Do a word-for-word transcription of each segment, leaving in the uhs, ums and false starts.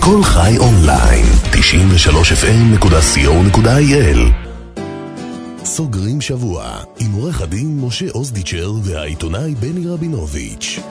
כל חי אונליין, תשעים ושלוש אף אם נקודה סי או נקודה איי אל. סוגרים שבוע עם עורך הדין משה אוזדיצ'ר והעיתונאי בני רבינוביץ'.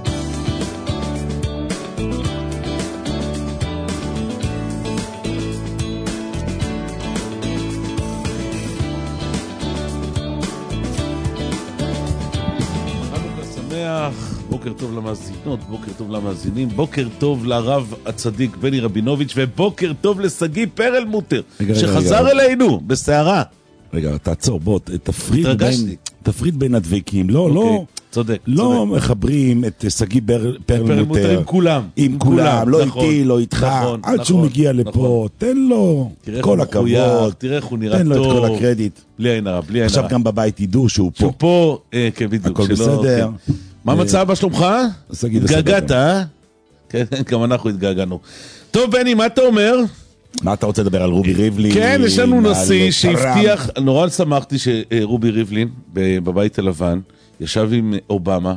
בוקר טוב למאזינות, בוקר טוב למאזינים, בוקר טוב לרב הצדיק בני רבינוביץ' ובוקר טוב לסגי פרלמוטר שחזר אלינו בסערה. רגע, תעצור, בוא, תפריד בין, תפריד בין הדבקים, לא, לא, צודק, לא מחברים את סגי פרלמוטר עם כולם, עם כולם, לא איתי, לא איתך, עד שהוא מגיע לפה, תן לו כל הכבוד, תראה איך הוא נראה טוב, תן לו את כל הקרדיט, בלי עין הרע, בלי עין הרע. עכשיו גם בבית ידעו שהוא פה, שהוא פה, כן, בדיוק, הכל בסדר. מה המצב בשלומך? התגעגעת, אה? כן, גם אנחנו התגעגענו. טוב, בני, מה אתה אומר? מה אתה רוצה לדבר על רובי ריבלין? כן, יש לנו נשיא שהבטיח, נורא שמחתי שרובי ריבלין בבית הלבן ישב עם אובמה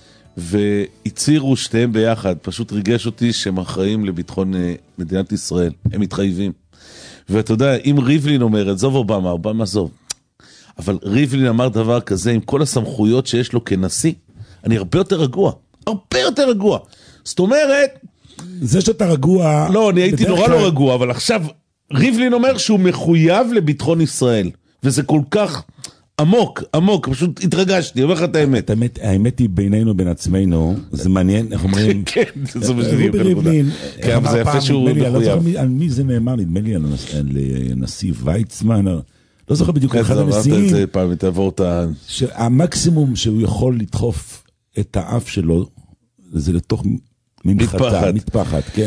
והצהירו שתיהם ביחד, פשוט ריגש אותי שהם אחראים לביטחון מדינת ישראל, הם מתחייבים. ואתה יודע, אם ריבלין אומר, עזוב אובמה, אובמה עזוב, אבל ריבלין אמר דבר כזה עם כל הסמכויות שיש לו כנשיא, אני הרבה יותר רגוע, הרבה יותר רגוע. זאת אומרת... זה שאתה רגוע... לא, אני הייתי נורא לא רגוע, אבל עכשיו ריבלין אומר שהוא מחויב לביטחון ישראל, וזה כל כך עמוק, עמוק, פשוט התרגשתי, אומר לך את האמת. האמת היא בינינו, בין עצמנו, זה מעניין, איך אומרים... כן, זה משהו רובי ריבלין... כן, זה יפה שהוא מחויב. על מי זה נאמר? נדמה לי על הנשיא ויצמן... לא זוכר בדיוק אחד הנשיאים... אתה אמרת את זה פעם, תעבור את ה... שהמקסימום שהוא יכול לדחוף את האף שלו, זה לתוך ממחטה, מטפחת, כן?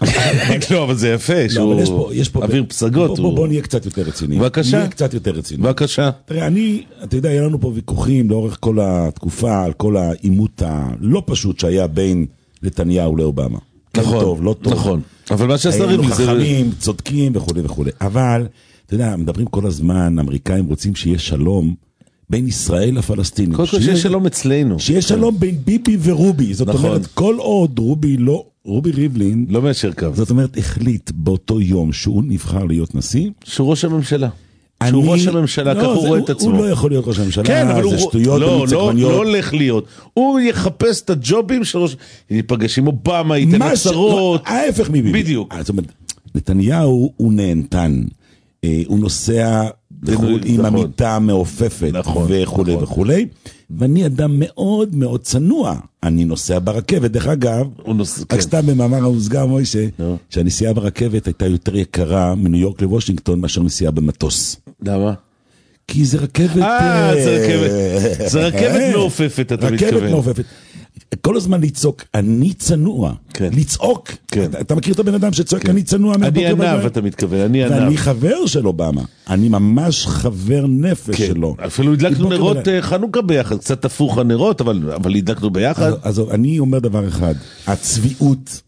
לא, אבל זה יפה, שהוא אוויר פסגות. בוא נהיה קצת יותר רציני. בבקשה. נהיה קצת יותר רציני. בבקשה. תראה, אני, אתה יודע, היה לנו פה ויכוחים לאורך כל התקופה, על כל העימות הלא פשוט שהיה בין נתניהו לאובמה. נכון, טוב, לא טוב. נכון. אבל מה שעשה היינו ריבלין... חכמים, צודקים וכו' וכו'. אבל, אתה יודע, מדברים כל הזמן, האמריקאים רוצים שיהיה שלום, בין ישראל לפלסטינים. קודם כל שיש שלום אצלנו. שיש שלום בין ביבי ורובי. זאת אומרת, כל עוד רובי לא, רובי ריבלין... לא מאשר קו. זאת אומרת, החליט באותו יום שהוא נבחר להיות נשיא. שהוא ראש הממשלה. שהוא ראש הממשלה, כך הוא רואה את עצמו. הוא לא יכול להיות ראש הממשלה. כן, אבל הוא... זה שטויות ומצגמניות. לא הולך להיות. הוא יחפש את הג'ובים של ראש... ייפגש עם אובמה, ייתן הצהרות. ההפך מביבי. בדיוק. זאת אומרת, נתניהו הוא נהנתן. הוא נוסע... עם המיטה מעופפת וכו' וכו'. ואני אדם מאוד מאוד צנוע. אני נוסע ברכבת. דרך אגב, רק סתם במאמר המוסגר מוישה, שהנסיעה ברכבת הייתה יותר יקרה מניו יורק לוושינגטון מאשר נסיעה במטוס. למה? כי זה רכבת... אה, זה רכבת. זה רכבת מעופפת, אתה מתכוון. רכבת מעופפת. כל הזמן לצעוק, אני צנוע. לצעוק. אתה מכיר את הבן אדם שצועק, אני צנוע? אני ענב, אתה מתכוון, אני ענב. ואני חבר של אובמה. אני ממש חבר נפש שלו. אפילו הדלקנו נרות חנוכה ביחד, קצת הפוך הנרות, אבל הדלקנו ביחד. אז אני אומר דבר אחד, הצביעות,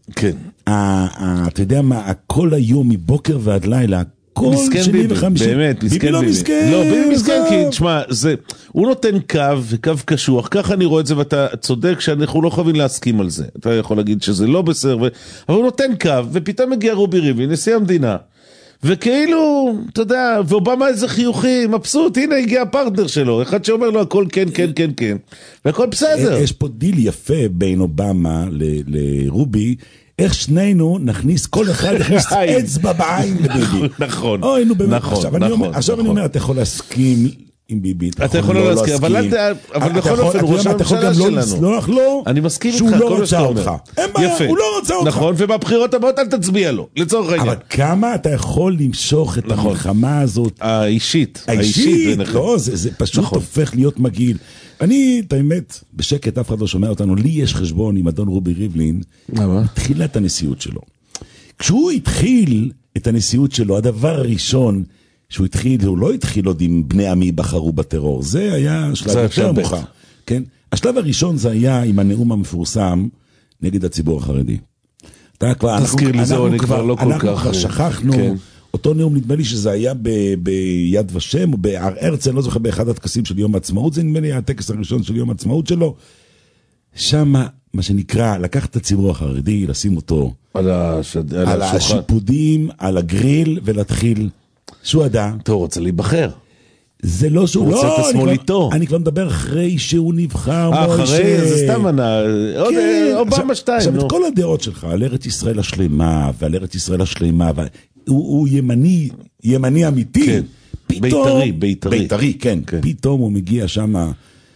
אתה יודע מה, הכל היום מבוקר ועד לילה, כל שני וחמישי. באמת, ביבי לא מסכן. לא, ביבי מסכן, כי תשמע, הוא נותן קו, קו קשוח, ככה אני רואה את זה, ואתה צודק שאנחנו לא חייבים להסכים על זה. אתה יכול להגיד שזה לא בסדר, אבל הוא נותן קו, ופתאום מגיע רובי ריבלין, נשיא המדינה, וכאילו, אתה יודע, ואובמה איזה חיוכי, מבסוט, הנה הגיע הפרטנר שלו, אחד שאומר לו הכל כן, כן, כן, כן, והכל בסדר. יש פה דיל יפה בין אובמה לרובי, איך שנינו נכניס, כל אחד נכניס אצבע בעין לביבי. נכון, אוי, נו באמת. נכון. עכשיו אני אומר, אתה יכול להסכים עם ביבי, אתה יכול לא להסכים, אבל בכל אופן הוא ראש הממשלה שלנו. לסלוח לו שהוא לא רוצה אותך. אין בעיה, הוא לא רוצה אותך. נכון, ובבחירות הבאות אל תצביע לו, לצורך העניין. אבל כמה אתה יכול למשוך את המלחמה הזאת? האישית. האישית, לא, זה פשוט הופך להיות מגעיל. אני, את האמת, בשקט, אף אחד לא שומע אותנו, לי יש חשבון עם אדון רובי ריבלין, מתחילת הנשיאות שלו. כשהוא התחיל את הנשיאות שלו, הדבר הראשון שהוא התחיל, הוא לא התחיל עוד עם בני עמי בחרו בטרור, זה היה שלב יותר מאוחר. כן? השלב הראשון זה היה עם הנאום המפורסם נגד הציבור החרדי. תזכיר לי זה, אני כבר לא כל כך... אנחנו כבר שכחנו... אותו נאום נדמה לי שזה היה ב- ביד ושם, או בהר הרצל, לא זוכר, באחד הטקסים של יום העצמאות, זה נדמה לי הטקס הראשון של יום העצמאות שלו. שמה, מה שנקרא, לקחת את הציבור החרדי, לשים אותו על, השד... על, על השיפודים, על הגריל, ולהתחיל שהוא אדם. אתה רוצה להיבחר. זה לא שהוא, הוא רוצה לא, את השמאל איתו. אני כבר מדבר אחרי שהוא נבחר. אחרי, זה סתם ענה, עוד אובמה שתיים. עכשיו, את כל הדעות שלך, על ארץ ישראל השלמה, ועל ארץ ישראל השלמה, הוא ימני, ימני אמיתי. בית"רי, בית"רי. בית"רי, כן. פתאום הוא מגיע שמה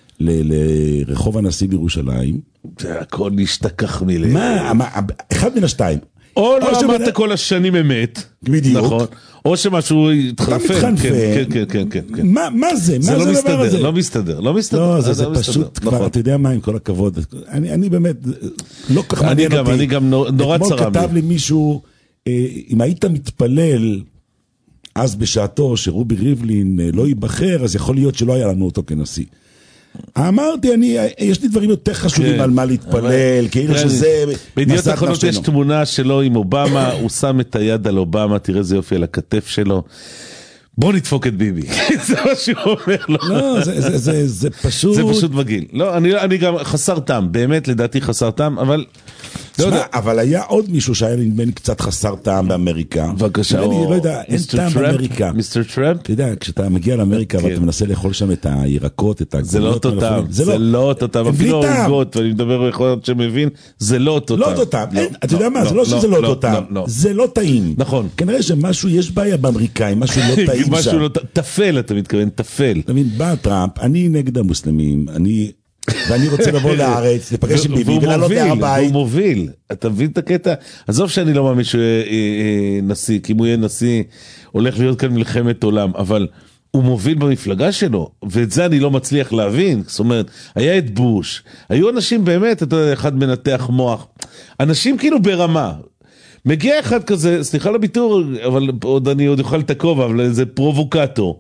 לרחוב הנשיא בירושלים. זה הכל נשתכח מלא. מה, אחד מן השתיים. או לא אמרת כל השנים אמת. בדיוק. נכון. או שמשהו התחלפן. כן, כן, כן, כן. מה זה? זה לא מסתדר, לא מסתדר, לא מסתדר. לא, זה פשוט כבר, אתה יודע מה, עם כל הכבוד. אני באמת, לא כל כך מעניין אותי. אני גם נורא צרם לי. אתמול כתב לי מישהו, אם היית מתפלל, אז בשעתו שרובי ריבלין לא ייבחר, אז יכול להיות שלא היה לנו אותו כנשיא. אמרתי, אני, יש לי דברים יותר חשובים על מה להתפלל, כאילו שזה... בידיעות אחרונות יש תמונה שלו עם אובמה, הוא שם את היד על אובמה, תראה איזה יופי על הכתף שלו. בוא נדפוק את ביבי. זה מה שהוא אומר לו. לא, זה פשוט... זה פשוט מגעיל. לא, אני גם חסר טעם, באמת לדעתי חסר טעם, אבל... תשמע, אבל היה עוד מישהו שהיה נדמה קצת חסר טעם באמריקה. בבקשה, אני לא יודע, אין טעם באמריקה. מיסטר טראמפ? אתה יודע, כשאתה מגיע לאמריקה ואתה מנסה לאכול שם את הירקות, את הגבולות. זה לא אותו טעם, זה לא אותו טעם, אפילו עוגות, ואני מדבר על יכול להיות שמבין, זה לא אותו טעם. לא אותו טעם, אתה יודע מה, זה לא שזה לא אותו טעם, זה לא טעים. נכון. כנראה שמשהו, יש בעיה באמריקאים, משהו לא טעים שם. תפל, אתה מתכוון, תפל. אתה מבין, בא טראמפ, אני נגד המוסלמים, אני... ואני רוצה לבוא לארץ, לפגש עם ביבי, ולעלות להר הבית. והוא מוביל, אתה מבין את הקטע? עזוב שאני לא מאמין שהוא יהיה נשיא, כי אם הוא יהיה נשיא, הולך להיות כאן מלחמת עולם, אבל הוא מוביל במפלגה שלו, ואת זה אני לא מצליח להבין. זאת אומרת, היה את בוש, היו אנשים באמת, אתה יודע, אחד מנתח מוח, אנשים כאילו ברמה, מגיע אחד כזה, סליחה לביטור, אבל עוד אני עוד יוכל את הכובע, אבל זה פרובוקטור.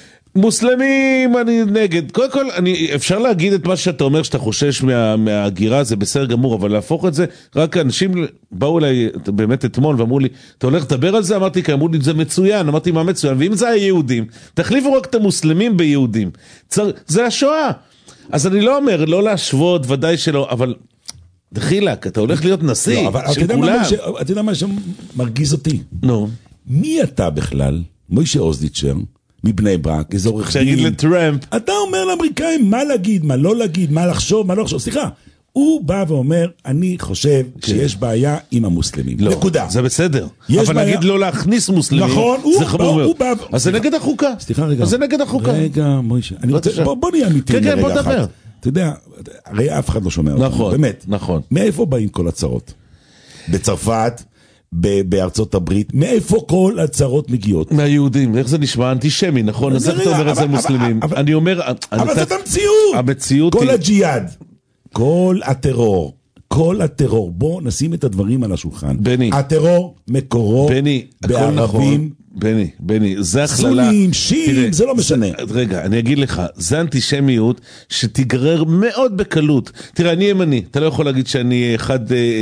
מוסלמים, אני נגד. קודם כל, אני, אפשר להגיד את מה שאתה אומר, שאתה חושש מה, מהגירה, זה בסדר גמור, אבל להפוך את זה, רק אנשים באו אליי באמת אתמול ואמרו לי, אתה הולך לדבר על זה? אמרתי, כי אמרו לי, זה מצוין. אמרתי, מה מצוין? ואם זה היהודים, תחליפו רק את המוסלמים ביהודים. צר, זה השואה. אז אני לא אומר, לא להשוות, ודאי שלא, אבל דחילק, אתה הולך להיות נשיא לא, של כולם. אתה יודע מה שמרגיז אותי? נו. מי אתה בכלל? מוישה אוזדיצ'ר? מבני ברק, איזה עורך דין. שיגיד לטראמפ. אתה אומר לאמריקאים מה להגיד, מה לא להגיד, מה לחשוב, מה לא לחשוב. סליחה, הוא בא ואומר, אני חושב שיש בעיה עם המוסלמים. לא, נקודה. זה בסדר. אבל בעיה... נגיד לא להכניס מוסלמים. נכון, הוא, בא, הוא בא... אז זה נגד החוקה. סליחה רגע. אז זה נגד החוקה. רגע, מוישה. אני רוצה... בוא, בוא נהיה אמיתיים כן, כן, בוא דבר. אתה יודע, הרי אף אחד לא שומע אותנו. נכון, באמת. נכון. מאיפה באים כל הצרות? בצרפת... בארצות הברית, מאיפה כל הצרות מגיעות? מהיהודים, איך זה נשמע? אנטישמי, נכון? אז איך אתה אומר את זה מוסלמים? אני אומר... אבל זאת המציאות! המציאות היא... כל הג'יהאד, כל הטרור, כל הטרור, בוא נשים את הדברים על השולחן. בני. הטרור מקורו בערבים... בני, בני, זה הכללה. סונים, שיעים, זה לא משנה. רגע, אני אגיד לך, זה אנטישמיות שתגרר מאוד בקלות. תראה, אני ימני, אתה לא יכול להגיד שאני אחד...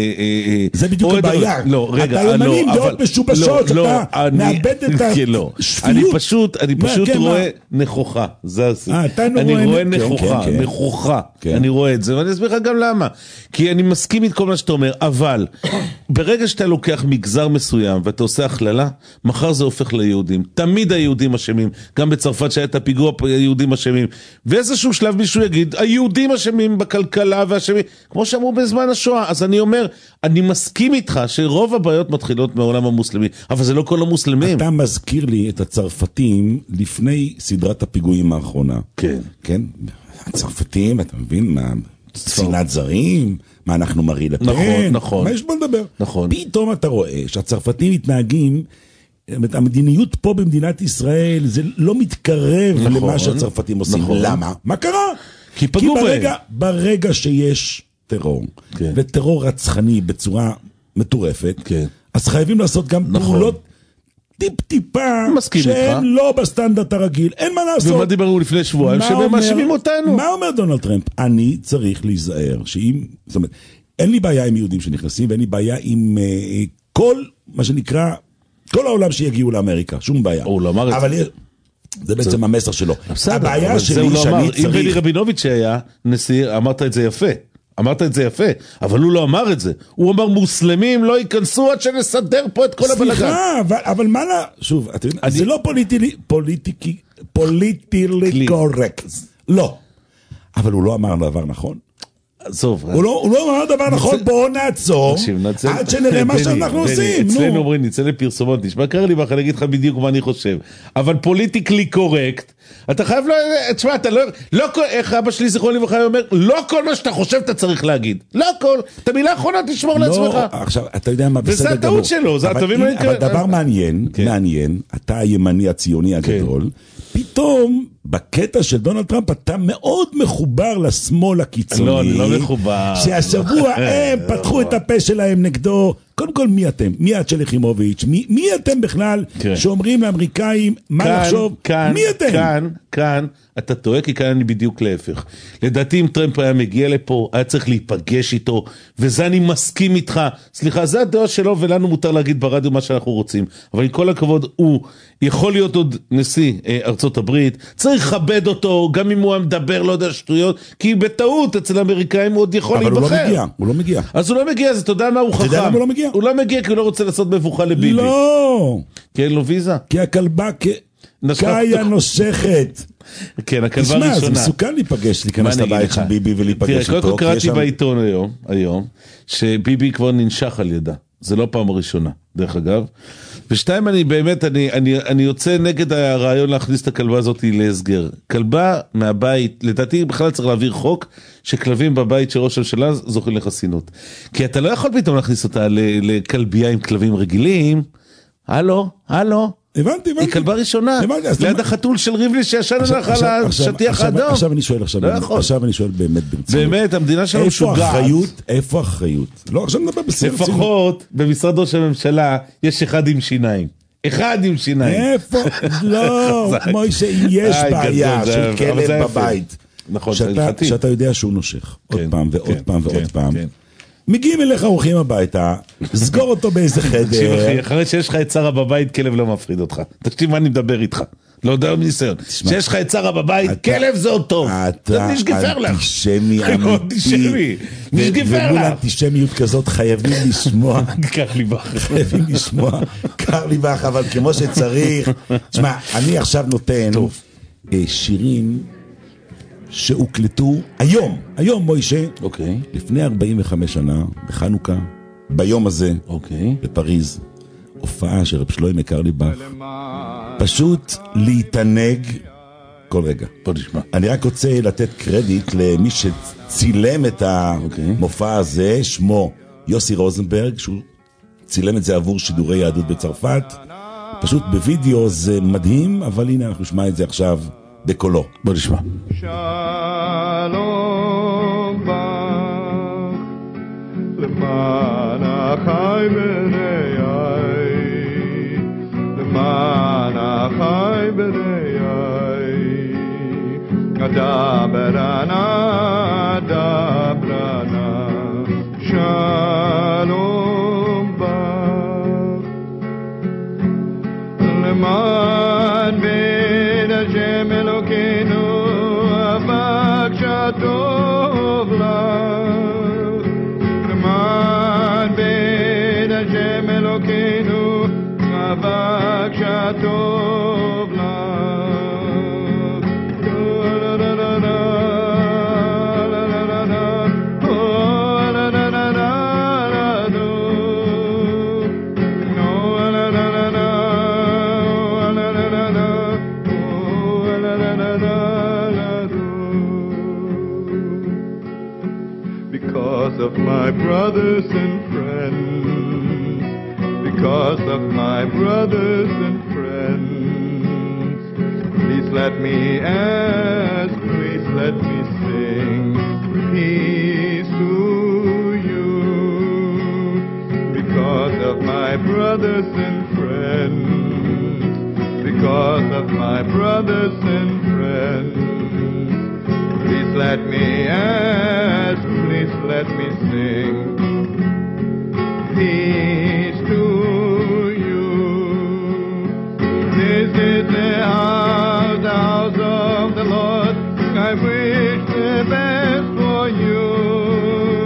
זה בדיוק הבעיה. לא, רגע, אתה ימני עם דעות משובשות, אתה מאבד את השפיות. אני פשוט, אני פשוט רואה נכוחה. זה הסיפור. אני רואה נכוחה, נכוחה. אני רואה את זה, ואני אסביר לך גם למה. כי אני מסכים עם כל מה שאתה אומר, אבל ברגע שאתה לוקח מגזר מסוים ואתה עושה הכללה, מחר זה הופך ליהודים. תמיד היהודים אשמים. גם בצרפת שהיה את הפיגוע, היהודים אשמים. ואיזשהו שלב מישהו יגיד, היהודים אשמים בכלכלה ואשמים, כמו שאמרו בזמן השואה. אז אני אומר, אני מסכים איתך שרוב הבעיות מתחילות מהעולם המוסלמי, אבל זה לא כל המוסלמים. אתה מזכיר לי את הצרפתים לפני סדרת הפיגועים האחרונה. כן. כן? הצרפתים, אתה מבין מה... שנאת זרים, מה אנחנו מראה לפן. נכון, נכון. מה יש בוא לדבר? נכון. פתאום אתה רואה שהצרפתים מתנהגים, המדיניות פה במדינת ישראל, זה לא מתקרב נכון, למה שהצרפתים עושים. נכון. למה? מה קרה? כי פגעו בהם. כי ברגע, ברגע שיש טרור, כן. וטרור רצחני בצורה מטורפת, כן. אז חייבים לעשות גם נכון. פעולות טיפ-טיפה שהן לא בסטנדרט הרגיל, אין מה לעשות. ומה דיברנו לפני שבועיים, שהם מאשימים אותנו. מה אומר דונלד טראמפ? אני צריך להיזהר, שאם, זאת אומרת, אין לי בעיה עם יהודים שנכנסים, ואין לי בעיה עם uh, כל, מה שנקרא, כל העולם שיגיעו לאמריקה, שום בעיה. הוא לא אמר את אבל זה. זה בעצם המסר שלו. הבעיה שלי שאני צריך... אם בני רבינוביץ' היה נשיא, אמרת את זה יפה. אמרת את זה יפה, אבל הוא לא אמר את זה. הוא אמר, מוסלמים לא ייכנסו עד שנסדר פה את כל הבלגן. סליחה, אבל, אבל מה לה... שוב, אתם יודעים, זה לא פוליטי, פוליטיקי, פוליטיקלי קורקט. לא. אבל הוא לא אמר דבר נכון. עזוב. הוא לא, הוא לא אמר דבר נכון, בואו נעצור, עד שנראה מה שאנחנו עושים. אצלנו אומרים, נצא לפרסומות, נשמע קר לי ואחר נגיד לך בדיוק מה אני חושב. אבל פוליטיקלי קורקט, אתה חייב לא... תשמע, אתה לא... לא כל... איך אבא שלי זיכרון לברכה אומר, לא כל מה שאתה חושב אתה צריך להגיד. לא כל. את המילה האחרונה תשמור לעצמך. לא, עכשיו, אתה יודע מה, בסדר גמור. וזה הטעות שלו, זה הטובים... אבל דבר מעניין, מעניין, אתה הימני הציוני הגדול, פתאום... בקטע של דונלד טראמפ אתה מאוד מחובר לשמאל הקיצוני. לא, אני לא מחובר. שהשבוע הם פתחו את הפה שלהם נגדו. קודם כל, מי אתם? מי את שלי יחימוביץ'? מי, מי אתם בכלל שאומרים לאמריקאים מה כאן, לחשוב? כאן, מי אתם? כאן, כאן, אתה טועה, כי כאן אני בדיוק להפך. לדעתי אם טראמפ היה מגיע לפה, היה צריך להיפגש איתו, וזה אני מסכים איתך. סליחה, זה הדעה שלו, ולנו מותר להגיד ברדיו מה שאנחנו רוצים. אבל עם כל הכבוד, הוא יכול להיות עוד נשיא אה, ארצות הברית, צריך לכבד אותו, גם אם הוא מדבר, לא יודע, שטויות, כי בטעות אצל האמריקאים הוא עוד יכול להיבחר. אבל הוא לא מגיע, הוא לא מגיע. אז הוא לא מגיע, אז אתה יודע מה הוא חכם. אתה יודע למה הוא לא מגיע? הוא לא מגיע כי הוא לא רוצה לעשות מבוכה לביבי. לא. כי אין לו ויזה. כי הכלבה קאיה נושכת. כן, הכלבה ראשונה. תשמע, זה מסוכן להיפגש, להיכנס לבית של ביבי ולהיפגש איתו. תראה, קודם כל קראתי בעיתון היום, היום, שביבי כבר ננשך על ידה. זה לא פעם ראשונה, דרך אגב. ושתיים, אני באמת, אני, אני, אני יוצא נגד הרעיון להכניס את הכלבה הזאת להסגר. כלבה מהבית, לדעתי בכלל צריך להעביר חוק, שכלבים בבית של ראש הממשלה זוכים לחסינות. כי אתה לא יכול פתאום להכניס אותה לכלבייה עם כלבים רגילים. הלו, הלו. הבנתי, הבנתי. היא כלבה ראשונה, ליד החתול של ריבלי שישן לך על השטיח האדום. עכשיו אני שואל, עכשיו אני שואל באמת ברצינות. באמת, המדינה שלנו משוגעת. איפה האחריות? איפה האחריות? לא, עכשיו נדבר בסדר. לפחות במשרד ראש הממשלה יש אחד עם שיניים. אחד עם שיניים. איפה? לא, מוישה, אם יש בעיה של כלב בבית. נכון, זה הלכתי. שאתה יודע שהוא נושך. עוד פעם ועוד פעם ועוד פעם. מגיעים אליך אורחים הביתה, סגור אותו באיזה חדר. אחרי שיש לך את שרה בבית, כלב לא מפחיד אותך. תקשיב מה אני מדבר איתך. לא יודע מניסיון. שיש לך את שרה בבית, כלב זה עוד טוב. אתה אנטישמי אמיתי. ומול אנטישמיות כזאת חייבים לשמוע. קר לי בך. חייבים לשמוע. קר לי בך, אבל כמו שצריך. תשמע, אני עכשיו נותן שירים שהוקלטו היום, היום מוישה, אוקיי. לפני ארבעים וחמש שנה, בחנוכה, ביום הזה, אוקיי. בפריז, הופעה של רב שלוימי קרליבך, פשוט להתענג כל רגע. בוא נשמע. אני רק רוצה לתת קרדיט למי שצילם את המופע הזה, שמו יוסי רוזנברג, שהוא צילם את זה עבור שידורי יהדות בצרפת, פשוט בווידאו זה מדהים, אבל הנה אנחנו נשמע את זה עכשיו בקולו. בוא נשמע. שלום בך למען החי בני למען החי בני דברנה דברנה שלום בך למען בן השם אלוקינו אבק שטוב לך למען בן השם אלוקינו אבק שטוב לך Because of my brothers and friends, because of my brothers and friends, please let me ask, please let me sing peace to you. Because of my brothers and friends, because of my brothers and friends, please let me ask, please let me sing peace to you. This is the house, the house of the Lord. I wish the best for you.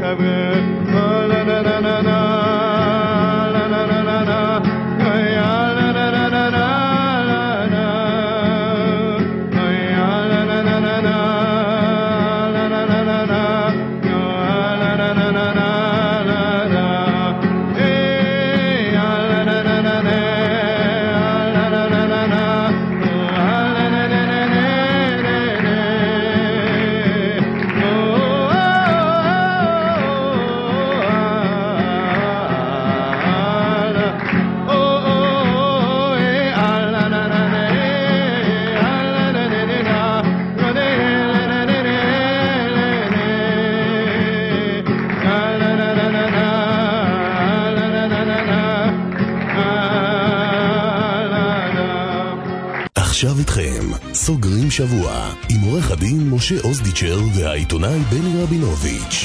עכשיו איתכם, סוגרים שבוע, עם עורך הדין משה אוזדיצ'ר והעיתונאי בני רבינוביץ'.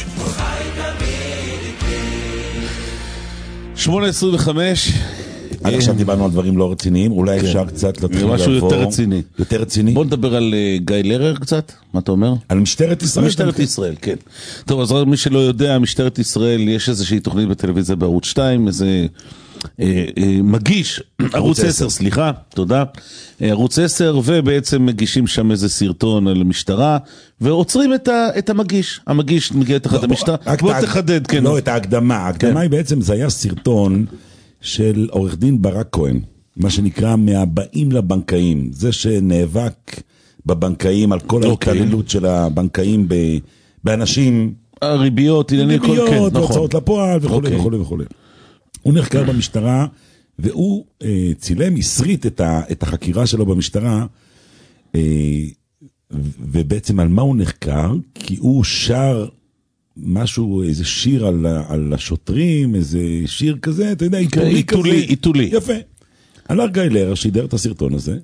שמונה עשרים וחמש. עד עכשיו דיברנו על דברים לא רציניים, אולי אפשר קצת להתחיל לעבור. משהו יותר רציני. יותר רציני? בוא נדבר על גיא לרר קצת, מה אתה אומר? על משטרת ישראל. משטרת ישראל, כן. טוב, אז מי שלא יודע, משטרת ישראל, יש איזושהי תוכנית בטלוויזיה בערוץ שתיים, איזה מגיש, ערוץ עשר, סליחה, תודה. ערוץ עשר, ובעצם מגישים שם איזה סרטון על המשטרה, ועוצרים את המגיש. המגיש מגיע תחת המשטרה. בוא תחדד, כן. לא, את ההקדמה. ההקדמה היא בעצם, זה היה סרטון של עורך דין ברק כהן, מה שנקרא מהבאים לבנקאים, זה שנאבק בבנקאים על כל ההתעללות של הבנקאים באנשים, הריביות, ריביות, הוצאות לפועל וכו' וכו' וכו'. הוא נחקר במשטרה, והוא אה, צילם, הסריט את, ה, את החקירה שלו במשטרה, אה, ובעצם על מה הוא נחקר, כי הוא שר משהו, איזה שיר על, על השוטרים, איזה שיר כזה, אתה יודע, איתולי כזה. איתולי. יפה. הלך גיא לרר, שידר את הסרטון הזה,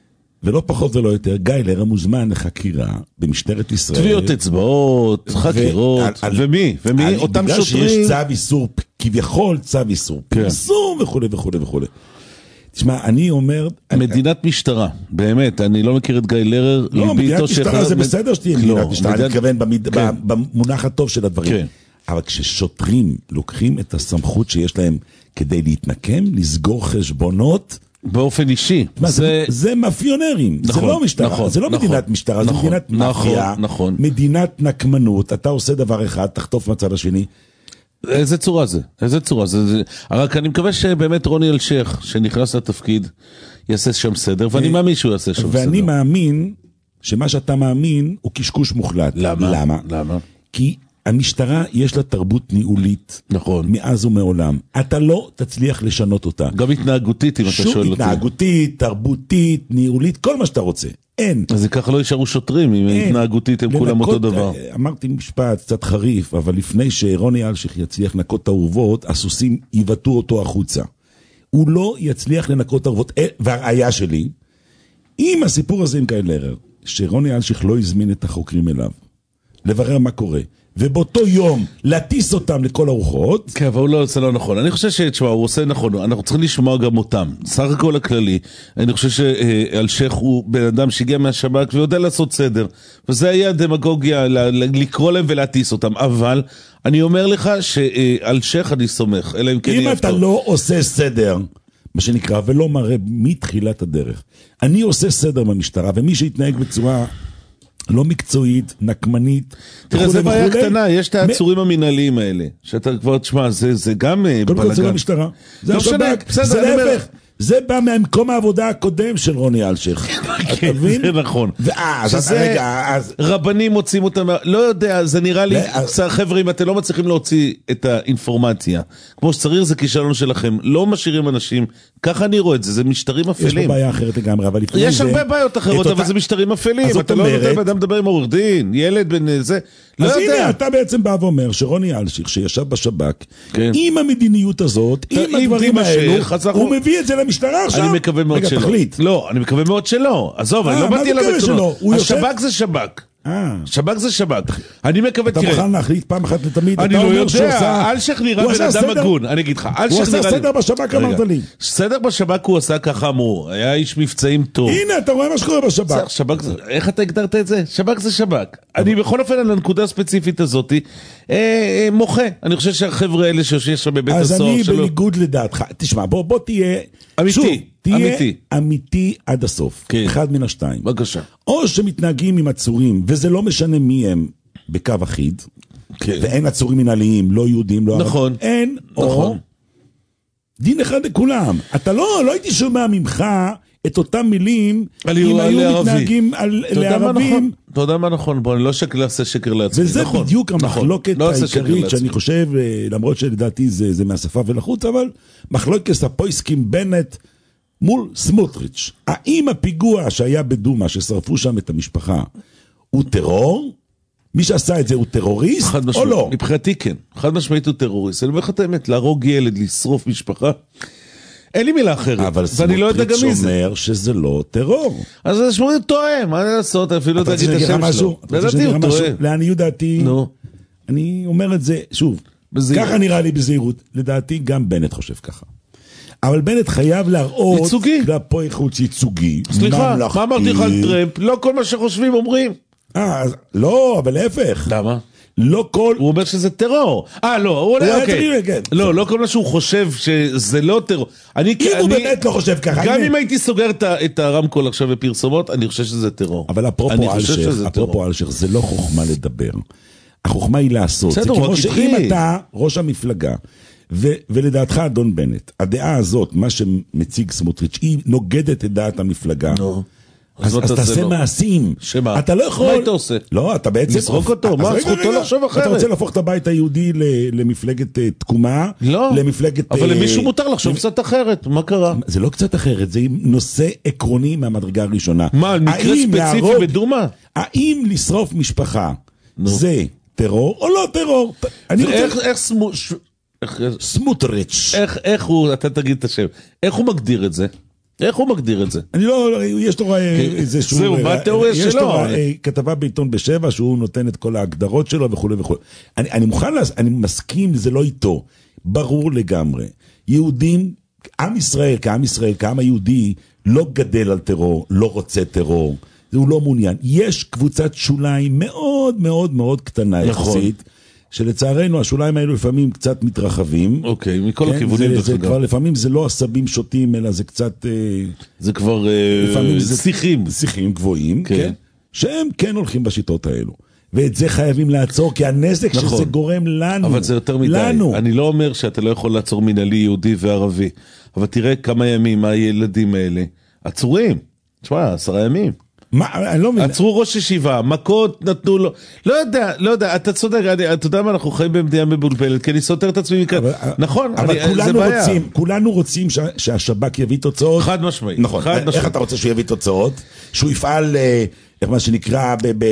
ולא פחות ולא יותר, גיא לרר מוזמן לחקירה במשטרת ישראל. תביעות אצבעות, חקירות, ומי? ומי? אותם שוטרים. בגלל שיש צו איסור, כביכול צו איסור, פרסום וכו' וכו' וכו'. תשמע, אני אומר... מדינת משטרה, באמת, אני לא מכיר את גיא לרר. לא, מדינת משטרה זה בסדר שתהיה מדינת משטרה, אני מתכוון במונח הטוב של הדברים. אבל כששוטרים לוקחים את הסמכות שיש להם כדי להתנקם, לסגור חשבונות, באופן אישי. זה... זה מאפיונרים, נכון, זה לא משטרה, נכון, זה לא נכון, מדינת משטרה, נכון, זה מדינת נכון, מאפיה, נכון. מדינת נקמנות, אתה עושה דבר אחד, תחטוף מצד השני. איזה צורה זה? איזה צורה זה? זה... רק אני מקווה שבאמת רוני אלשיך, שנכנס לתפקיד, יעשה שם סדר, ואני מאמין שהוא יעשה שם סדר. ואני מאמין שמה שאתה מאמין הוא קשקוש מוחלט. למה? למה? למה? כי המשטרה יש לה תרבות ניהולית, נכון, מאז ומעולם. אתה לא תצליח לשנות אותה. גם התנהגותית, אם אתה שואל אותי. שום התנהגותית, תרבותית, ניהולית, כל מה שאתה רוצה. אין. אז זה ככה לא יישארו שוטרים, אם התנהגותית הם כולם אותו דבר. אמרתי משפט קצת חריף, אבל לפני שרוני אלשיך יצליח לנקות את האורוות, הסוסים יבטאו אותו החוצה. הוא לא יצליח לנקות את האורוות, והראיה שלי, אם הסיפור הזה עם גיא לרר, שרוני אלשיך לא הזמין את החוקרים אליו, לברר מה קורה, ובאותו יום להטיס אותם לכל הרוחות. כן, אבל הוא לא עושה לא נכון. אני חושב שתשמע, הוא עושה נכון, אנחנו צריכים לשמוע גם אותם. סך הכל הכללי, אני חושב שאלשיך הוא בן אדם שהגיע מהשב"כ ויודע לעשות סדר, וזה היה דמגוגיה לקרוא להם ולהטיס אותם, אבל אני אומר לך שאלשיך אני סומך, אלא אם כן אם אתה לא עושה סדר, מה שנקרא, ולא מראה מתחילת הדרך, אני עושה סדר במשטרה, ומי שהתנהג בצורה לא מקצועית, נקמנית. תראה, זה בעיה קטנה, יש את העצורים המנהליים האלה, שאתה כבר תשמע, זה גם בלגן. קודם כל זה לא משטרה, זה השב"כ, זה להפך. זה בא מהמקום העבודה הקודם של רוני אלשיך. אתה מבין? זה נכון. ואז, רגע, אז... רבנים מוצאים אותם, לא יודע, זה נראה לי, חבר'ה, אם אתם לא מצליחים להוציא את האינפורמציה, כמו שצריך זה כישלון שלכם, לא משאירים אנשים, ככה אני רואה את זה, זה משטרים אפלים. יש פה בעיה אחרת לגמרי, אבל לפני זה... יש הרבה בעיות אחרות, אבל זה משטרים אפלים. אתה לא נותן באדם מדבר עם עורך דין, ילד בן זה, לא יודע. אז הנה, אתה בעצם בא ואומר שרוני אלשיך, שישב בשב"כ, עם המדיניות הזאת, עם הדברים האלו, הוא מביא את זה למשטרה עכשיו. אני מקווה מאוד שלא. לא, אני מקווה מאוד שלא. עזוב, אני לא באתי אליו בתלונות. השב"כ זה שב"כ. שב"כ זה שב"כ. אני מקווה, תראה. אתה מוכן להחליט פעם אחת לתמיד? אני לא יודע, אלשך נראה בן אדם הגון. אני אגיד לך, הוא עשה סדר בשב"כ, אמרת לי. סדר בשב"כ הוא עשה ככה אמרו, היה איש מבצעים טוב. הנה, אתה רואה מה שקורה בשב"כ. איך אתה הגדרת את זה? שב"כ זה שב"כ. אני בכל אופן על הנקודה הספציפית הזאת מוחה. אני חושב שהחבר'ה האלה שיש שם בבית הסוהר אז אני בניגוד לדעתך. תשמע, בוא תהיה... אמיתי. תהיה אמיתי עד הסוף, אחד מן השתיים. בבקשה. או שמתנהגים עם עצורים, וזה לא משנה מי הם בקו אחיד, ואין עצורים מנהליים, לא יהודים, לא ערבים. נכון. אין, או דין אחד לכולם. אתה לא, לא הייתי שומע ממך את אותם מילים, אם היו מתנהגים לערבים. אתה יודע מה נכון, בוא, אני לא אעשה שקר לעצמי. וזה בדיוק המחלוקת העיקרית, שאני חושב, למרות שלדעתי זה מהשפה ולחוץ, אבל מחלוקת הפויסקים בנט, מול סמוטריץ'. האם הפיגוע שהיה בדומה, ששרפו שם את המשפחה, הוא טרור? מי שעשה את זה הוא טרוריסט או לא? מבחינתי כן. חד משמעית הוא טרוריסט. אני אומר לך את האמת, להרוג ילד, לשרוף משפחה, אין לי מילה אחרת. אבל סמוטריץ' אומר שזה לא טרור. אז סמוטריץ' טועה, מה לעשות? אפילו תגיד את השם שלו. לדעתי הוא טועה. לעניות דעתי, אני אומר את זה, שוב, ככה נראה לי בזהירות. לדעתי גם בנט חושב ככה. אבל בנט חייב להראות ייצוגי. כלפי חוץ ייצוגי. סליחה, מה אמרתי לך על טרמפ? לא כל מה שחושבים אומרים. אה, לא, אבל להפך. למה? לא כל... הוא אומר שזה טרור. אה, לא, הוא אומר, אוקיי. לא, לא כל מה שהוא חושב שזה לא טרור. אם הוא באמת לא חושב ככה. גם אם הייתי סוגר את הרמקול עכשיו בפרסומות, אני חושב שזה טרור. אבל אפרופו אלשך, זה לא חוכמה לדבר. החוכמה היא לעשות. זה כמו שאם אתה ראש המפלגה, ולדעתך אדון בנט, הדעה הזאת, מה שמציג סמוטריץ', היא נוגדת את דעת המפלגה. אז תעשה מעשים. שמה? אתה לא יכול... מה היית עושה? לא, אתה בעצם... לזרוק אותו, מה? זכותו לחשוב אחרת. אתה רוצה להפוך את הבית היהודי למפלגת תקומה? לא. למפלגת... אבל למישהו מותר לחשוב קצת אחרת, מה קרה? זה לא קצת אחרת, זה נושא עקרוני מהמדרגה הראשונה. מה, מקרה ספציפי בדומה? האם לשרוף משפחה זה טרור או לא טרור? ואיך סמוטריץ'. איך הוא, אתה תגיד את השם, איך הוא מגדיר את זה? איך הוא מגדיר את זה? אני לא, יש לו איזשהו... זהו, מה התיאוריה שלו? יש לו כתבה בעיתון בשבע, שהוא נותן את כל ההגדרות שלו וכו' וכו'. אני מוכן, אני מסכים, זה לא איתו. ברור לגמרי. יהודים, עם ישראל, כעם ישראל, כעם היהודי, לא גדל על טרור, לא רוצה טרור. הוא לא מעוניין. יש קבוצת שוליים מאוד מאוד מאוד קטנה יחסית. שלצערנו השוליים האלו לפעמים קצת מתרחבים. אוקיי, מכל הכיוונים. זה, זה כבר לפעמים זה לא עשבים שוטים, אלא זה קצת... זה כבר שיחים. שיחים גבוהים, כן. כן. שהם כן הולכים בשיטות האלו. ואת זה חייבים לעצור, כי הנזק נכון. שזה גורם לנו. אבל זה יותר מדי. לנו. אני לא אומר שאתה לא יכול לעצור מנהלי יהודי וערבי, אבל תראה כמה ימים הילדים האלה עצורים. תשמע, עשרה ימים. מה, אני לא מבין. עצרו ראש ישיבה, מכות נתנו לו, לא יודע, לא יודע, אתה צודק, אתה יודע מה, אנחנו חיים במדינה מבולבלת, כי אני סותר את עצמי מכאן, נכון, אבל כולנו רוצים, כולנו רוצים שהשב"כ יביא תוצאות. חד משמעית. נכון, איך אתה רוצה שהוא יביא תוצאות? שהוא יפעל, איך מה שנקרא,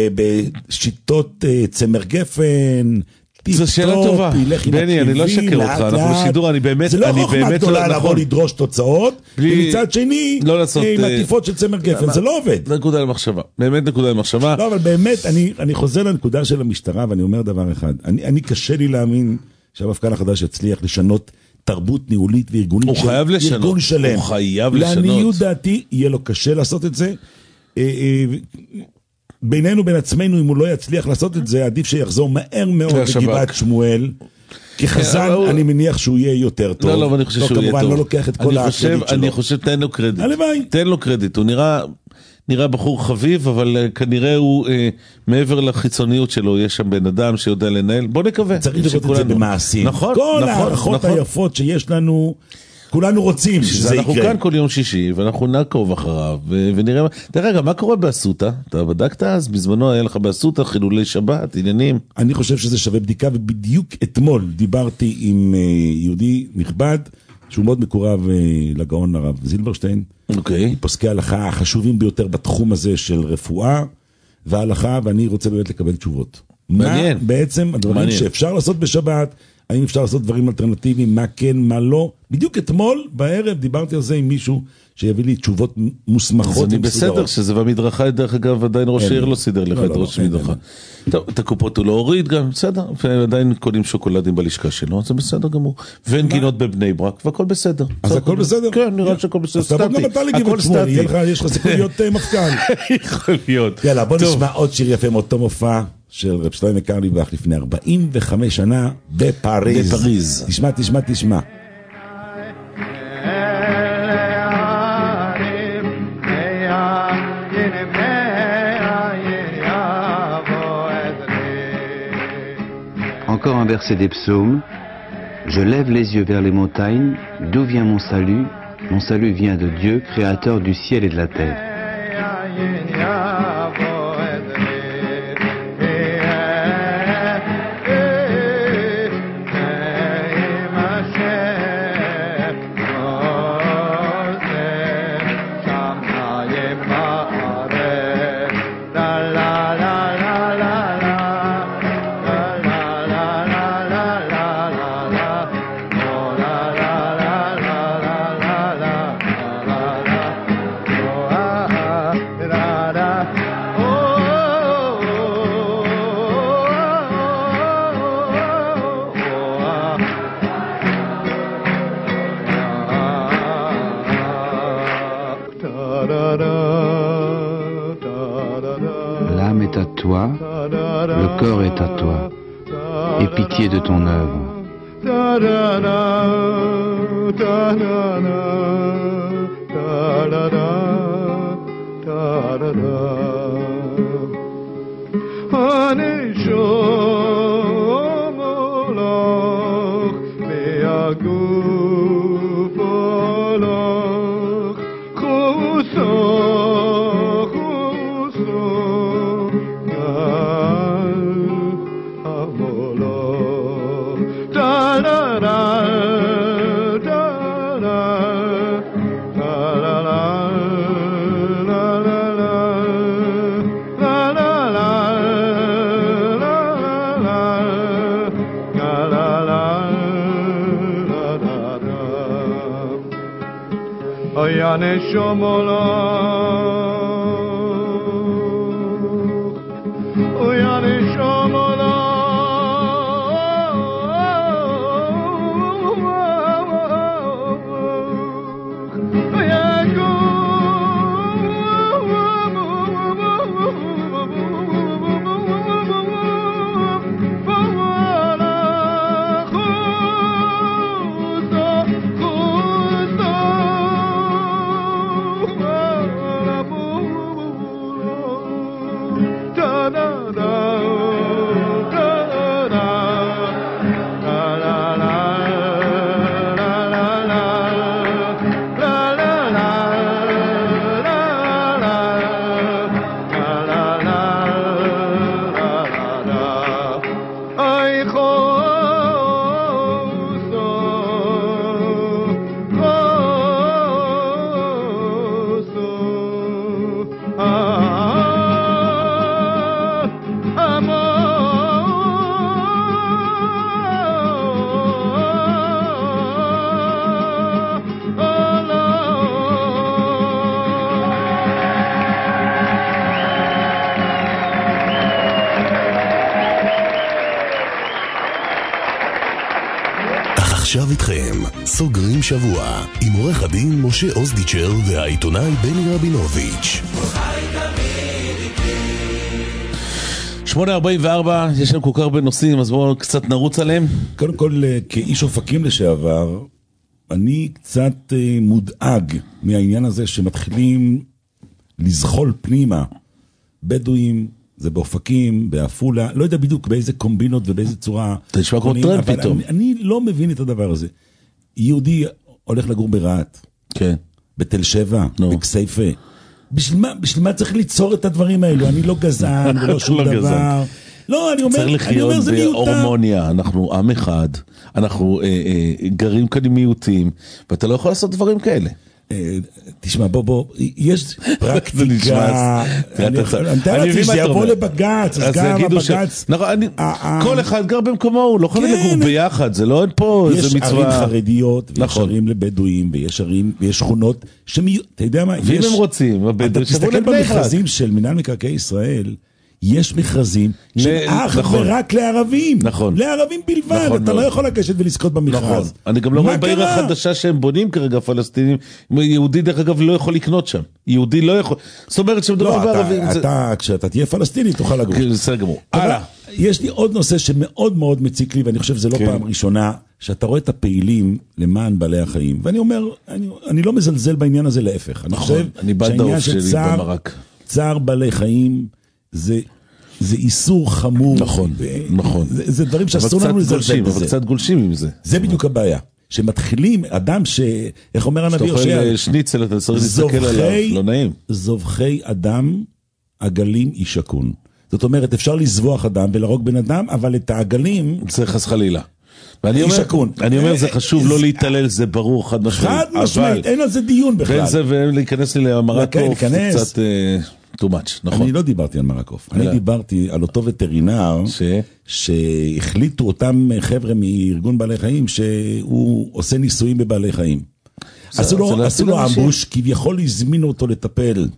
בשיטות צמר גפן, זו שאלה טובה, בני, אני לא שקר אותך, אנחנו בשידור, אני באמת, זה לא חוכמה גדולה לבוא לדרוש תוצאות, ומצד שני, עם עטיפות של צמר גפן, זה לא עובד. נקודה למחשבה, באמת נקודה למחשבה. לא, אבל באמת, אני חוזר לנקודה של המשטרה, ואני אומר דבר אחד, אני קשה לי להאמין שהמפכ"ל החדש יצליח לשנות תרבות ניהולית וארגונית, הוא חייב לשנות, הוא חייב לשנות. לעניות דעתי, יהיה לו קשה לעשות את זה, בינינו בין עצמנו, אם הוא לא יצליח לעשות את זה, עדיף שיחזור מהר מאוד לגבעת שמואל, כחזן אני מניח שהוא יהיה יותר טוב. לא, לא, אני חושב שהוא יהיה טוב. כמובן לא לוקח את כל הקרדיט שלו. אני חושב, תן לו קרדיט. הלוואי. תן לו קרדיט, הוא נראה, נראה בחור חביב, אבל כנראה הוא, מעבר לחיצוניות שלו, יש שם בן אדם שיודע לנהל, בוא נקווה. צריך לראות את זה במעשים. נכון, כל הערכות היפות שיש לנו, כולנו רוצים שזה יקרה. אנחנו כאן כל יום שישי, ואנחנו נעקוב אחריו, ונראה, תראה רגע, מה קורה באסותא? אתה בדקת אז? בזמנו היה לך באסותא, חילולי שבת, עניינים? אני חושב שזה שווה בדיקה, ובדיוק אתמול דיברתי עם יהודי נכבד, שהוא מאוד מקורב לגאון הרב זילברשטיין. אוקיי. פוסקי ההלכה החשובים ביותר בתחום הזה של רפואה וההלכה, ואני רוצה באמת לקבל תשובות. מעניין. מה בעצם הדברים שאפשר לעשות בשבת, האם אפשר לעשות דברים אלטרנטיביים, מה כן, מה לא. בדיוק אתמול בערב דיברתי על זה עם מישהו שיביא לי תשובות מוסמכות. אז אני בסדר, שזה במדרכה, דרך אגב, עדיין ראש העיר לא סידר לך את ראש המדרכה. טוב, את הקופות הוא לא הוריד גם, בסדר, ועדיין קונים שוקולדים בלשכה שלו, זה בסדר גמור. ואין גינות בבני ברק, והכל בסדר. אז הכל בסדר? כן, נראה שהכל בסדר. אז תבוא גם אתה לגבעת שמואל, יש לך סיכוי להיות מפכ"ל. יכול להיות. יאללה, בוא נשמע עוד שיר יפה מאותו מופע של רב שלמה קרליבך לפני ארבעים וחמש שנה בפריז. בפריז. תשמע, תשמע, תשמע. Encore un verset des psaumes. Je lève les yeux vers les montagnes. D'où vient mon salut? Mon salut vient de Dieu, créateur du ciel et de la terre. L'âme est à toi, le corps est à toi. Aie pitié de ton œuvre. עכשיו איתכם, סוגרים שבוע, עם עורך הדין משה אוזדיצ'ר והעיתונאי בני רבינוביץ'. שמונה ארבעים וארבע, יש לנו כל כך הרבה נושאים, אז בואו קצת נרוץ עליהם. קודם כל, כאיש אופקים לשעבר, אני קצת מודאג מהעניין הזה שמתחילים לזחול פנימה. בדואים, זה באופקים, באפולה, לא יודע בדיוק באיזה קומבינות ובאיזה צורה. אתה נשמע כמו טרנד פתאום. אני, אני לא מבין את הדבר הזה. יהודי הולך לגור ברעת. כן. בתל שבע, no. בכסייפה. בשביל מה, בשביל מה צריך ליצור את הדברים האלו? אני לא גזען ולא שום דבר. גזען. לא, אני אומר, צריך לחיות בהורמוניה, אנחנו עם אחד, אנחנו אה, אה, גרים כאן עם מיעוטים, ואתה לא יכול לעשות דברים כאלה. תשמע, בוא, בוא, יש פרקטיקה, אני מתאר לעצמי שזה יבוא לבגץ, אז גם הבגץ... כל אחד גר במקומו, הוא לא חייב לגור ביחד, זה לא אין פה איזה מצווה... יש ערים חרדיות, ויש ערים לבדואים, ויש ערים, ויש שכונות, אתה יודע מה, ואם הם רוצים, אתה תסתכל במכרזים של מינהל מקרקעי ישראל, יש מכרזים של אך ורק לערבים, לערבים בלבד, אתה לא יכול לגשת ולזכות במכרז. אני גם לא רואה בעיר החדשה שהם בונים כרגע פלסטינים, יהודי דרך אגב לא יכול לקנות שם, יהודי לא יכול, זאת אומרת שמדובר בערבים. כשאתה תהיה פלסטיני תוכל לגור. בסדר גמור. יש לי עוד נושא שמאוד מאוד מציק לי, ואני חושב שזה לא פעם ראשונה, שאתה רואה את הפעילים למען בעלי החיים, ואני אומר, אני לא מזלזל בעניין הזה להפך. אני חושב שהעניין של צער בעלי חיים זה, זה איסור חמור. נכון, נכון. זה, זה דברים שאסור לנו לזלזל בזה. אבל קצת גולשים עם זה. זה בדיוק הבעיה. שמתחילים, אדם ש... איך אומר הנביא יושע? שאתה אוכל שניצל, אתה צריך להסתכל עליו, לא נעים. זובחי אדם, עגלים ישקון. זאת אומרת, אפשר לזבוח אדם ולהרוג בן אדם, אבל את העגלים... זה חס חלילה. ואני אומר, אני אומר, זה חשוב לא להתעלל, זה ברור, חד משמעית. חד משמעית, אין על זה דיון בכלל. ואין זה, ולהיכנס לי למרקוף, קצת... too much, נכון. אני לא דיברתי על מרקוף, אני דיברתי על אותו וטרינר שהחליטו אותם חבר'ה מארגון בעלי חיים שהוא עושה ניסויים בבעלי חיים. עשו לו אמבוש, כביכול הזמינו אותו לטפל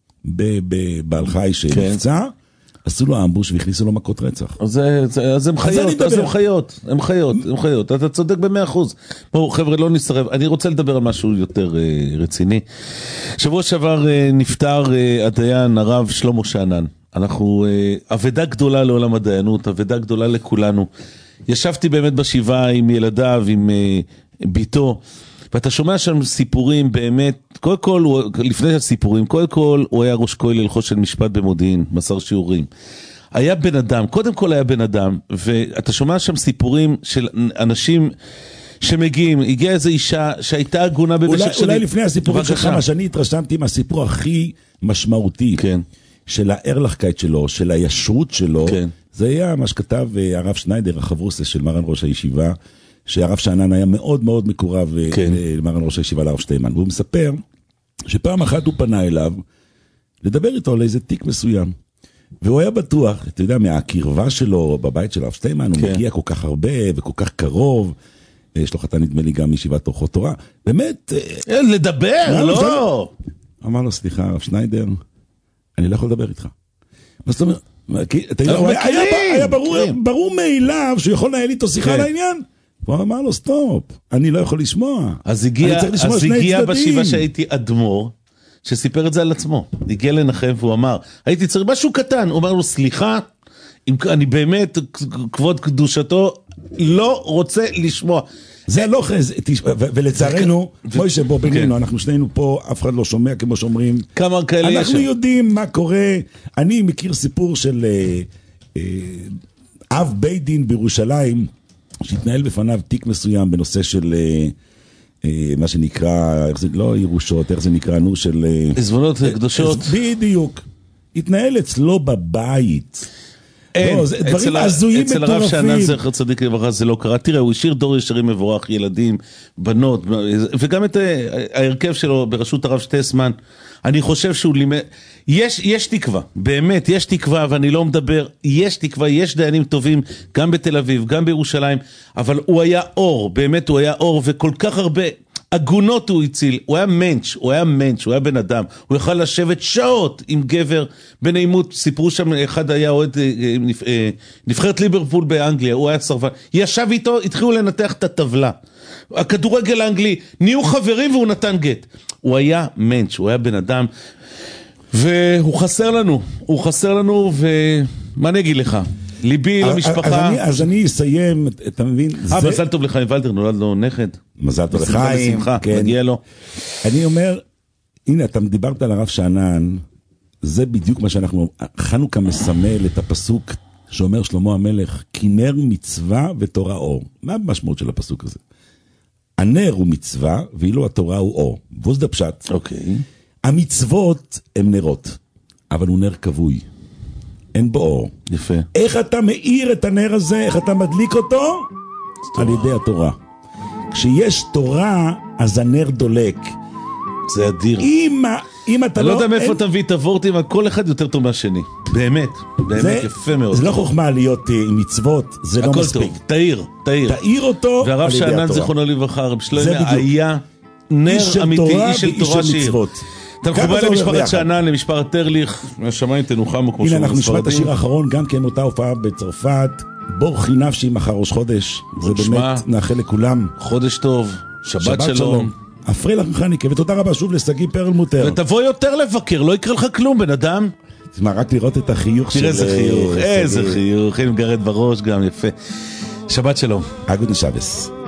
בבעל חי שנפצע, עשו לו אמבוש והכניסו לו מכות רצח. אז הם חיות, אז הם חיות, הם חיות, הם חיות. אתה צודק במאה אחוז. בואו חבר'ה, לא נשרב. אני רוצה לדבר על משהו יותר רציני. שבוע שעבר נפטר הדיין הרב שלמה שאנן. אנחנו, עבודה גדולה לעולם הדיינות, עבודה גדולה לכולנו. ישבתי באמת בשבעה עם ילדיו, עם ביתו, ואתה שומע שם סיפורים באמת, קודם כל, לפני הסיפורים, קודם כל הוא היה ראש כולל חושן משפט במודיעין, מסר שיעורים. היה בן אדם, קודם כל היה בן אדם, ואתה שומע שם סיפורים של אנשים שמגיעים, הגיעה איזו אישה שהייתה הגונה במשך שנים. אולי לפני הסיפורים שלך, מה שאני התרשמתי עם הסיפור הכי משמעותי, כן. של הארלחקייט שלו, של הישרות שלו, כן. זה היה מה שכתב הרב שניידר, החברוסס של מרן ראש הישיבה, שהרב שאנן היה מאוד מאוד מקורב כן. למרן ראש הישיבה לרב שטיימן, והוא מספר שפעם אחת הוא פנה אליו לדבר איתו על איזה תיק מסוים, והוא היה בטוח, אתה יודע, מהקרבה שלו בבית של הרב שטיימן, כן. הוא מגיע כל כך הרבה וכל כך קרוב, יש לו חתן נדמה לי גם מישיבת אורחות תורה, באמת... לדבר, לא! אמר לו, סליחה, הרב שניידר, אני לא יכול לדבר איתך. מה זאת אומרת? היה ברור מאליו שהוא יכול לנהל איתו שיחה על העניין. הוא אמר לו, סטופ, אני לא יכול לשמוע. אז הגיע בשבעה שהייתי אדמו"ר, שסיפר את זה על עצמו. הגיע לנחם והוא אמר, הייתי צריך משהו קטן. הוא אמר לו, סליחה, אני באמת, כבוד קדושתו, לא רוצה לשמוע. זה לא חז... ולצערנו, בואי שבו בינינו, אנחנו שנינו פה, אף אחד לא שומע כמו שאומרים. כמה כאלה יש. אנחנו יודעים מה קורה. אני מכיר סיפור של אב בית דין בירושלים, שהתנהל בפניו תיק מסוים בנושא של מה שנקרא, לא ירושות, איך זה נקרא, נו של... עזבונות קדושות. בדיוק. התנהל אצלו בבית. אין, אצל הרב שאנן זכר צדיק לברכה זה לא קרה. תראה, הוא השאיר דור ישרים מבורך, ילדים, בנות, וגם את ההרכב שלו בראשות הרב שטסמן, אני חושב שהוא לימד, יש, יש תקווה, באמת, יש תקווה, ואני לא מדבר, יש תקווה, יש דיינים טובים, גם בתל אביב, גם בירושלים, אבל הוא היה אור, באמת הוא היה אור, וכל כך הרבה עגונות הוא הציל, הוא היה מנץ', הוא היה מנץ', הוא היה בן אדם, הוא יכל לשבת שעות עם גבר בנעימות, סיפרו שם, אחד היה אוהד נבחרת ליברפול באנגליה, הוא היה סרבן, ישב איתו, התחילו לנתח את הטבלה, הכדורגל האנגלי, נהיו חברים והוא נתן גט, הוא היה מנץ', הוא היה בן אדם, והוא חסר לנו, הוא חסר לנו, ומה אני אגיד לך? ליבי למשפחה. אז אני אסיים, אתה מבין? אה, מזל טוב לחיים ולדר, נולד לו נכד. מזל טוב לחיים. מגיע לו. אני אומר, הנה, אתה דיברת על הרב שאנן, זה בדיוק מה שאנחנו, חנוכה מסמל את הפסוק שאומר שלמה המלך, כי נר מצווה ותורה אור. מה המשמעות של הפסוק הזה? הנר הוא מצווה, ואילו התורה הוא אור. וזה דה פשט. אוקיי. המצוות הם נרות, אבל הוא נר כבוי. אין בו אור. יפה. איך אתה מאיר את הנר הזה, איך אתה מדליק אותו? על ידי התורה. כשיש תורה, אז הנר דולק. זה אדיר. אם, אם אתה אני לא... לא יודע מאיפה אין... תביא את הוורטים, אבל כל אחד יותר טוב מהשני. באמת, באמת זה, יפה מאוד. זה לא חוכמה להיות uh, עם מצוות, זה לא מספיק. טוב, תאיר, תאיר. תאיר אותו והרב שאנן זיכרונו לברכה, רב שלמה, היה נר אמיתי, איש של תורה שיר. תנחומיי למשפחת שאנן, למשפחת טרליך, מהשמיים תנוחמו כמו הנה אנחנו ספרדים. נשמע את השיר האחרון, גם כן אותה הופעה בצרפת, בורכי נפשי מחר ראש חודש, זה באמת נאחל לכולם. חודש טוב, שבת, שבת שלום. שלום. אפריל החניקה, ותודה רבה שוב לסגי פרלמוטר. ותבוא יותר לבקר, לא יקרה לך כלום בן אדם. תשמע, רק לראות את החיוך של... תראה איזה חיוך, איזה חיוך, הנה מגרד בראש גם, יפה. שבת שלום. אגוד נשבס.